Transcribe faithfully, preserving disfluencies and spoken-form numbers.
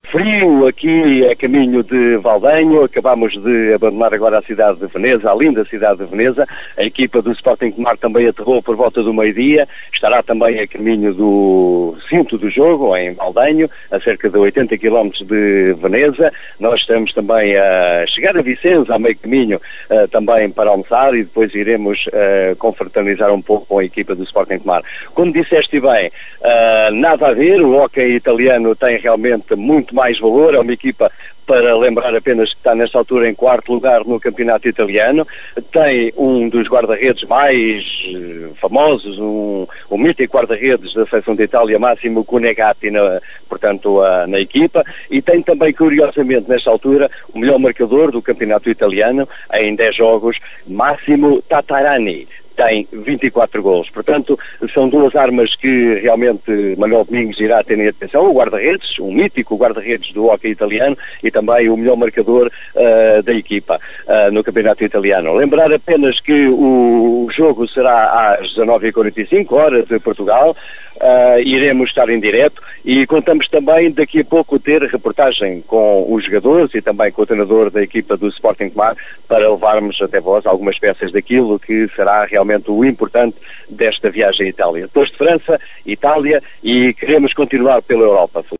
frio aqui a caminho de Valdenho. Acabamos de abandonar agora a cidade de Veneza, a linda cidade de Veneza. A equipa do Sporting de Mar também aterrou por volta do meio-dia. Estará também a caminho do cinto do jogo, em Valdenho, a cerca de oitenta quilómetros de Veneza. Nós estamos também a chegar a Vicenza, a meio caminho, uh, também para almoçar, e depois iremos uh, confraternizar um pouco com a equipa do Sporting de Mar. Como disseste bem, uh, nada a ver, o hóquei italiano tem realmente muito mais valor. É uma equipa, para lembrar apenas, que está nesta altura em quarto lugar no campeonato italiano. Tem um dos guarda-redes mais famosos, um, um mítico guarda-redes da seleção de Itália, Massimo Cunegatti, na, portanto, uh, na equipa. E tem também, curiosamente, nesta altura, o melhor marcador do campeonato italiano, em dez jogos, Massimo Tatarani. Tem vinte e quatro golos. Portanto, são duas armas que realmente Manuel Domingos irá ter em atenção. O guarda-redes, um mítico guarda-redes do hóquei italiano, e também o melhor marcador uh, da equipa uh, no campeonato italiano. Lembrar apenas que o jogo será às dezanove e quarenta e cinco, horas de Portugal. Uh, iremos estar em direto e contamos também daqui a pouco ter reportagem com os jogadores e também com o treinador da equipa do Sporting de Mar, para levarmos até vós algumas peças daquilo que será realmente o importante desta viagem à Itália. Depois de França, Itália, e queremos continuar pela Europa.